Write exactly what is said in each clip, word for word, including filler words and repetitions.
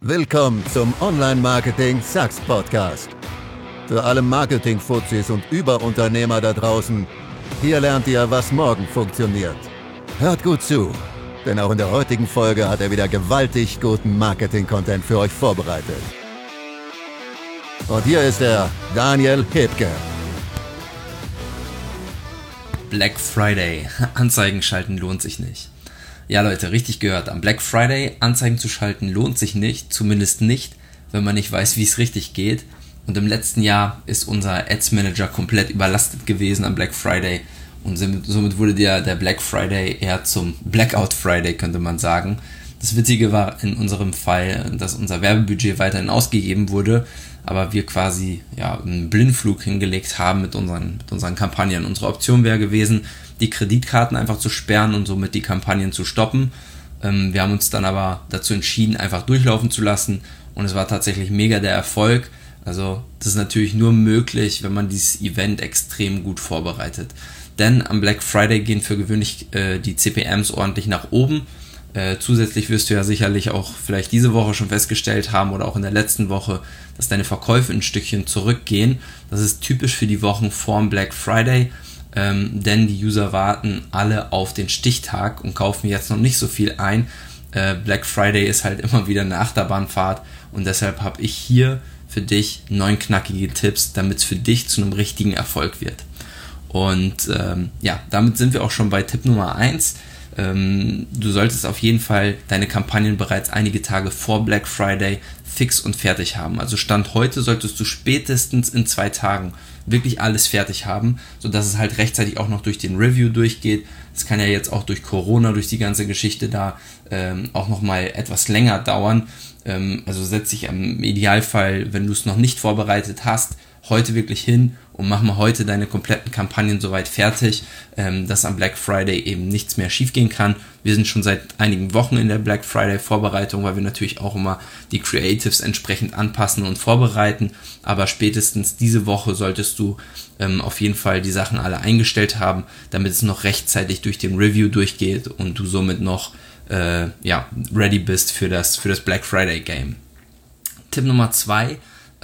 Willkommen zum Online-Marketing-Sucks-Podcast. Für alle Marketing-Fuzis und Überunternehmer da draußen, hier lernt ihr, was morgen funktioniert. Hört gut zu, denn auch in der heutigen Folge hat er wieder gewaltig guten Marketing-Content für euch vorbereitet. Und hier ist er, Daniel Hebke. Black Friday. Anzeigen schalten lohnt sich nicht. Ja Leute, richtig gehört. Am Black Friday Anzeigen zu schalten lohnt sich nicht. Zumindest nicht, wenn man nicht weiß, wie es richtig geht. Und im letzten Jahr ist unser Ads Manager komplett überlastet gewesen am Black Friday. Und somit wurde der, der Black Friday eher zum Blackout Friday, könnte man sagen. Das Witzige war in unserem Fall, dass unser Werbebudget weiterhin ausgegeben wurde, aber wir quasi ja, einen Blindflug hingelegt haben mit unseren, mit unseren Kampagnen. Unsere Option wäre gewesen, die Kreditkarten einfach zu sperren und somit die Kampagnen zu stoppen. Ähm, wir haben uns dann aber dazu entschieden, einfach durchlaufen zu lassen und es war tatsächlich mega der Erfolg. Also das ist natürlich nur möglich, wenn man dieses Event extrem gut vorbereitet. Denn am Black Friday gehen für gewöhnlich äh, die C P Ms ordentlich nach oben. Äh, zusätzlich wirst du ja sicherlich auch vielleicht diese Woche schon festgestellt haben oder auch in der letzten Woche, dass deine Verkäufe ein Stückchen zurückgehen. Das ist typisch für die Wochen vorm Black Friday, ähm, denn die User warten alle auf den Stichtag und kaufen jetzt noch nicht so viel ein. Äh, Black Friday ist halt immer wieder eine Achterbahnfahrt und deshalb habe ich hier für dich neun knackige Tipps, damit es für dich zu einem richtigen Erfolg wird. Und ähm, ja, damit sind wir auch schon bei Tipp Nummer eins. Ähm, du solltest auf jeden Fall deine Kampagnen bereits einige Tage vor Black Friday fix und fertig haben. Also Stand heute solltest du spätestens in zwei Tagen wirklich alles fertig haben, sodass es halt rechtzeitig auch noch durch den Review durchgeht. Es kann ja jetzt auch durch Corona, durch die ganze Geschichte da ähm, auch nochmal etwas länger dauern. Ähm, also setz dich im Idealfall, wenn du es noch nicht vorbereitet hast, heute wirklich hin und mach mal heute deine kompletten Kampagnen soweit fertig, ähm, dass am Black Friday eben nichts mehr schiefgehen kann. Wir sind schon seit einigen Wochen in der Black Friday Vorbereitung, weil wir natürlich auch immer die Creatives entsprechend anpassen und vorbereiten, aber spätestens diese Woche solltest du ähm, auf jeden Fall die Sachen alle eingestellt haben, damit es noch rechtzeitig durch den Review durchgeht und du somit noch äh, ja, ready bist für das, für das Black Friday Game. Tipp Nummer zwei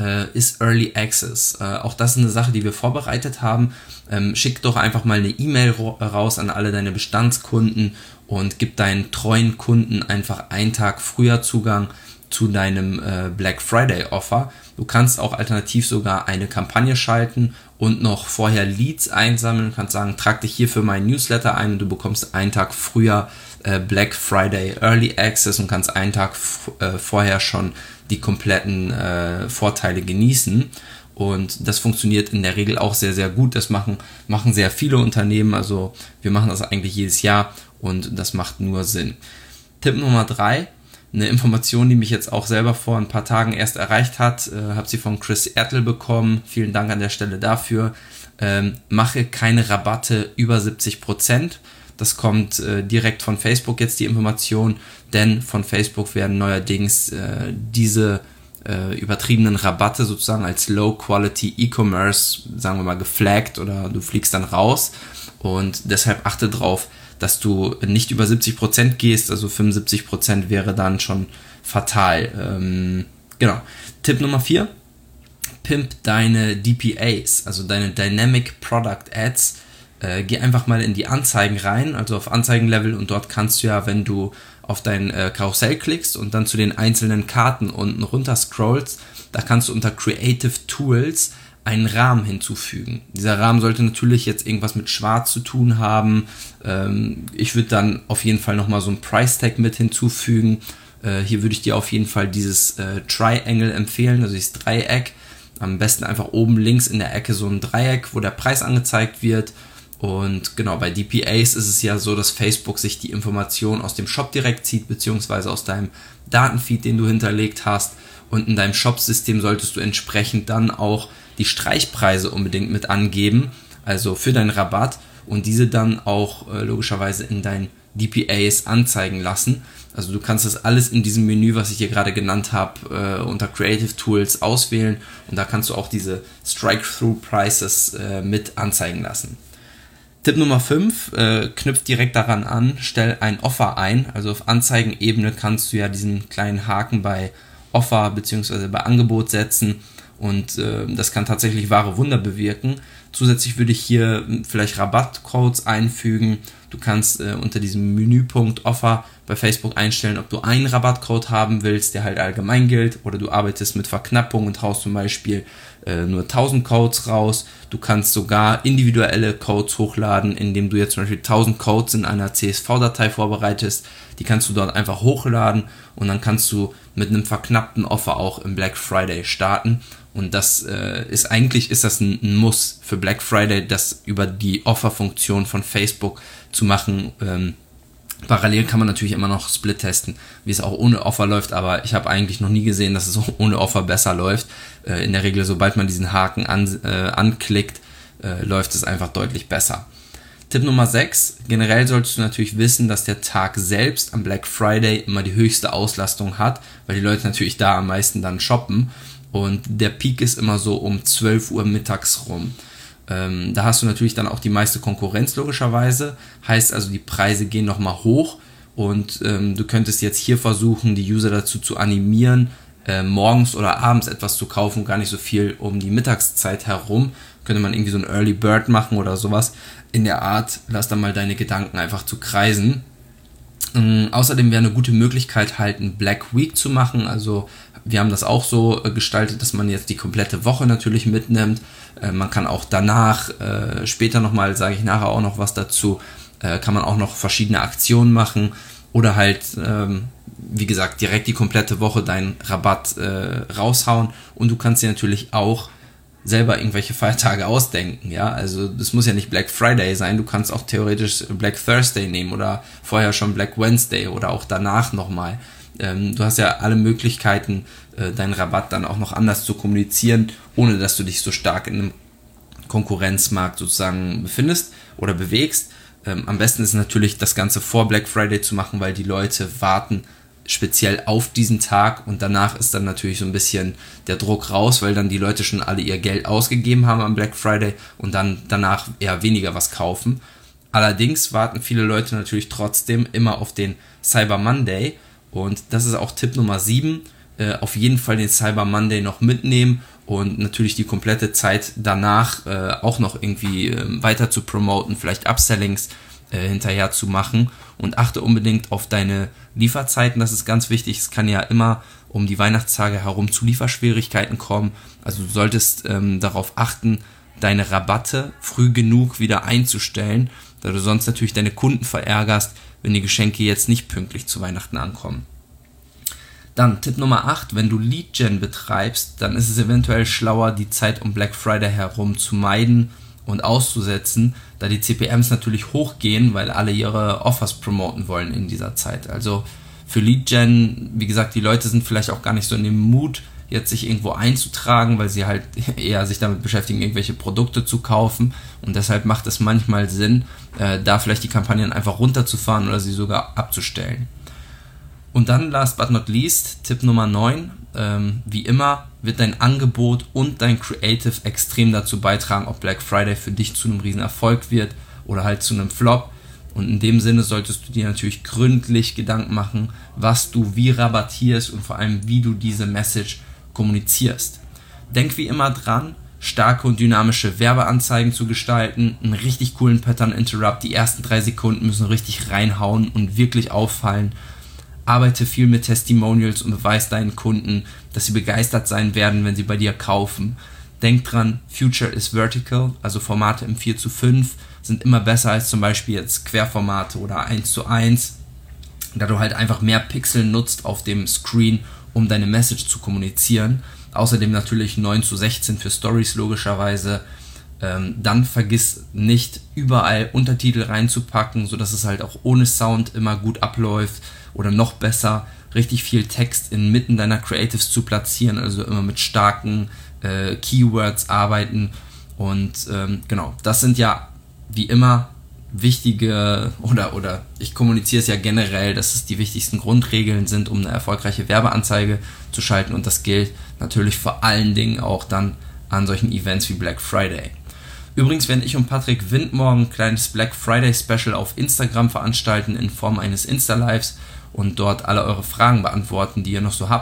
ist Early Access. Äh, auch das ist eine Sache, die wir vorbereitet haben. Ähm, schick doch einfach mal eine E-Mail raus an alle deine Bestandskunden und gib deinen treuen Kunden einfach einen Tag früher Zugang zu deinem äh, Black Friday Offer. Du kannst auch alternativ sogar eine Kampagne schalten und noch vorher Leads einsammeln. Du kannst sagen, trag dich hier für meinen Newsletter ein und du bekommst einen Tag früher äh, Black Friday Early Access und kannst einen Tag f- äh, vorher schon die kompletten äh, Vorteile genießen. Und das funktioniert in der Regel auch sehr, sehr gut. Das machen, machen sehr viele Unternehmen. Also wir machen das eigentlich jedes Jahr und das macht nur Sinn. Tipp Nummer drei. Eine Information, die mich jetzt auch selber vor ein paar Tagen erst erreicht hat, äh, habe sie von Chris Ertl bekommen. Vielen Dank an der Stelle dafür. Ähm, mache keine Rabatte über siebzig Prozent. Das kommt äh, direkt von Facebook jetzt die Information, denn von Facebook werden neuerdings äh, diese äh, übertriebenen Rabatte sozusagen als Low-Quality E-Commerce, sagen wir mal, geflaggt oder du fliegst dann raus und deshalb achte drauf, dass du nicht über siebzig Prozent gehst, also fünfundsiebzig Prozent wäre dann schon fatal. Ähm, genau. Tipp Nummer vier, pimp deine D P As, also deine Dynamic Product Ads. Äh, geh einfach mal in die Anzeigen rein, also auf Anzeigenlevel und dort kannst du ja, wenn du auf dein äh, Karussell klickst und dann zu den einzelnen Karten unten runter scrollst, da kannst du unter Creative Tools einen Rahmen hinzufügen. Dieser Rahmen sollte natürlich jetzt irgendwas mit Schwarz zu tun haben. Ähm, ich würde dann auf jeden Fall nochmal so ein Price Tag mit hinzufügen. Äh, hier würde ich dir auf jeden Fall dieses äh, Triangle empfehlen, also dieses Dreieck. Am besten einfach oben links in der Ecke so ein Dreieck, wo der Preis angezeigt wird. Und genau, bei D P As ist es ja so, dass Facebook sich die Information aus dem Shop direkt zieht, beziehungsweise aus deinem Datenfeed, den du hinterlegt hast. Und in deinem Shop-System solltest du entsprechend dann auch die Streichpreise unbedingt mit angeben, also für deinen Rabatt und diese dann auch äh, logischerweise in deinen D P As anzeigen lassen. Also du kannst das alles in diesem Menü, was ich hier gerade genannt habe, äh, unter Creative Tools auswählen und da kannst du auch diese Strike-Through-Prices äh, mit anzeigen lassen. Tipp Nummer fünf, äh, knüpft direkt daran an, stell ein Offer ein. Also auf Anzeigenebene kannst du ja diesen kleinen Haken bei Offer bzw. bei Angebot setzen und äh, das kann tatsächlich wahre Wunder bewirken. Zusätzlich würde ich hier vielleicht Rabattcodes einfügen. Du kannst äh, unter diesem Menüpunkt Offer bei Facebook einstellen, ob du einen Rabattcode haben willst, der halt allgemein gilt, oder du arbeitest mit Verknappung und haust zum Beispiel äh, nur tausend Codes raus. Du kannst sogar individuelle Codes hochladen, indem du jetzt zum Beispiel tausend Codes in einer C S V-Datei vorbereitest. Die kannst du dort einfach hochladen und dann kannst du mit einem verknappten Offer auch im Black Friday starten. Und das äh, ist eigentlich ist das ein, ein Muss für Black Friday, das über die Offer-Funktion von Facebook zu machen. Ähm, parallel kann man natürlich immer noch Split testen, wie es auch ohne Offer läuft, aber ich habe eigentlich noch nie gesehen, dass es ohne Offer besser läuft. Äh, in der Regel, sobald man diesen Haken an, äh, anklickt, äh, läuft es einfach deutlich besser. Tipp Nummer sechs. Generell solltest du natürlich wissen, dass der Tag selbst am Black Friday immer die höchste Auslastung hat, weil die Leute natürlich da am meisten dann shoppen. Und der Peak ist immer so um zwölf Uhr mittags rum. Ähm, da hast du natürlich dann auch die meiste Konkurrenz logischerweise. Heißt also, die Preise gehen nochmal hoch und ähm, du könntest jetzt hier versuchen, die User dazu zu animieren, äh, morgens oder abends etwas zu kaufen, gar nicht so viel um die Mittagszeit herum. Könnte man irgendwie so ein Early Bird machen oder sowas in der Art. Lass dann mal deine Gedanken einfach zu kreisen. Ähm, außerdem wäre eine gute Möglichkeit halt ein Black Week zu machen, also wir haben das auch so äh, gestaltet, dass man jetzt die komplette Woche natürlich mitnimmt. Äh, man kann auch danach, äh, später nochmal, sage ich nachher auch noch was dazu, äh, kann man auch noch verschiedene Aktionen machen oder halt, ähm, wie gesagt, direkt die komplette Woche deinen Rabatt äh, raushauen und du kannst dir natürlich auch selber irgendwelche Feiertage ausdenken, ja, also das muss ja nicht Black Friday sein, du kannst auch theoretisch Black Thursday nehmen oder vorher schon Black Wednesday oder auch danach nochmal. Ähm, du hast ja alle Möglichkeiten, äh, deinen Rabatt dann auch noch anders zu kommunizieren, ohne dass du dich so stark in einem Konkurrenzmarkt sozusagen befindest oder bewegst. Ähm, am besten ist natürlich, das Ganze vor Black Friday zu machen, weil die Leute warten speziell auf diesen Tag und danach ist dann natürlich so ein bisschen der Druck raus, weil dann die Leute schon alle ihr Geld ausgegeben haben am Black Friday und dann danach eher weniger was kaufen. Allerdings warten viele Leute natürlich trotzdem immer auf den Cyber Monday und das ist auch Tipp Nummer sieben, äh, auf jeden Fall den Cyber Monday noch mitnehmen und natürlich die komplette Zeit danach äh, auch noch irgendwie äh, weiter zu promoten, vielleicht Upsellings äh, hinterher zu machen und achte unbedingt auf deine Lieferzeiten, das ist ganz wichtig, es kann ja immer um die Weihnachtstage herum zu Lieferschwierigkeiten kommen, also du solltest ähm, darauf achten, deine Rabatte früh genug wieder einzustellen, da du sonst natürlich deine Kunden verärgerst, wenn die Geschenke jetzt nicht pünktlich zu Weihnachten ankommen. Dann Tipp Nummer acht, wenn du Lead-Gen betreibst, dann ist es eventuell schlauer, die Zeit um Black Friday herum zu meiden und auszusetzen, da die C P Ms natürlich hochgehen, weil alle ihre Offers promoten wollen in dieser Zeit. Also für Lead-Gen, wie gesagt, die Leute sind vielleicht auch gar nicht so in dem Mut, jetzt sich irgendwo einzutragen, weil sie halt eher sich damit beschäftigen, irgendwelche Produkte zu kaufen und deshalb macht es manchmal Sinn, äh, da vielleicht die Kampagnen einfach runterzufahren oder sie sogar abzustellen. Und dann, last but not least, Tipp Nummer neun, ähm, wie immer wird dein Angebot und dein Creative extrem dazu beitragen, ob Black Friday für dich zu einem riesen Erfolg wird oder halt zu einem Flop. Und in dem Sinne solltest du dir natürlich gründlich Gedanken machen, was du wie rabattierst und vor allem, wie du diese Message kommunizierst. Denk wie immer dran, starke und dynamische Werbeanzeigen zu gestalten, einen richtig coolen Pattern Interrupt, die ersten drei Sekunden müssen richtig reinhauen und wirklich auffallen. Arbeite viel mit Testimonials und beweis deinen Kunden, dass sie begeistert sein werden, wenn sie bei dir kaufen. Denk dran, Future is Vertical, also Formate im vier zu fünf sind immer besser als zum Beispiel jetzt Querformate oder eins zu eins, da du halt einfach mehr Pixel nutzt auf dem Screen, um deine Message zu kommunizieren. Außerdem natürlich neun zu sechzehn für Stories logischerweise. Ähm, dann vergiss nicht, überall Untertitel reinzupacken, sodass es halt auch ohne Sound immer gut abläuft oder noch besser, richtig viel Text inmitten deiner Creatives zu platzieren, also immer mit starken äh, Keywords arbeiten und ähm, genau, das sind ja wie immer wichtige, oder, oder ich kommuniziere es ja generell, dass es die wichtigsten Grundregeln sind, um eine erfolgreiche Werbeanzeige zu schalten und das gilt natürlich vor allen Dingen auch dann an solchen Events wie Black Friday. Übrigens werden ich und Patrick Wind morgen ein kleines Black Friday Special auf Instagram veranstalten in Form eines Insta-Lives und dort alle eure Fragen beantworten, die ihr noch so habt.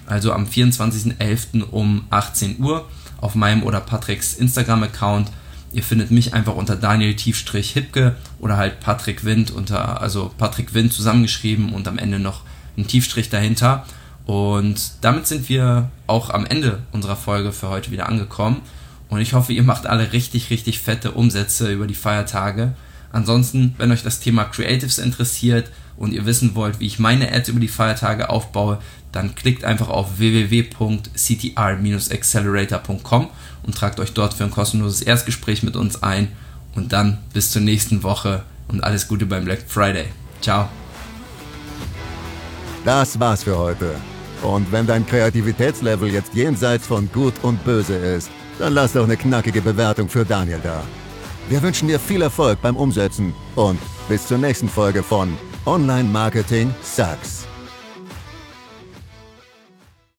also am vierundzwanzigsten elften um achtzehn Uhr auf meinem oder Patricks Instagram-Account. Ihr findet mich einfach unter Daniel-Hipke oder halt Patrick Wind unter, also Patrick Wind zusammengeschrieben und am Ende noch ein Tiefstrich dahinter. Und damit sind wir auch am Ende unserer Folge für heute wieder angekommen. Und ich hoffe, ihr macht alle richtig, richtig fette Umsätze über die Feiertage. Ansonsten, wenn euch das Thema Creatives interessiert und ihr wissen wollt, wie ich meine Ads über die Feiertage aufbaue, dann klickt einfach auf w w w punkt c t r dash accelerator punkt com und tragt euch dort für ein kostenloses Erstgespräch mit uns ein. Und dann bis zur nächsten Woche und alles Gute beim Black Friday. Ciao. Das war's für heute. Und wenn dein Kreativitätslevel jetzt jenseits von Gut und Böse ist, dann lass doch eine knackige Bewertung für Daniel da. Wir wünschen dir viel Erfolg beim Umsetzen und bis zur nächsten Folge von Online Marketing Sucks.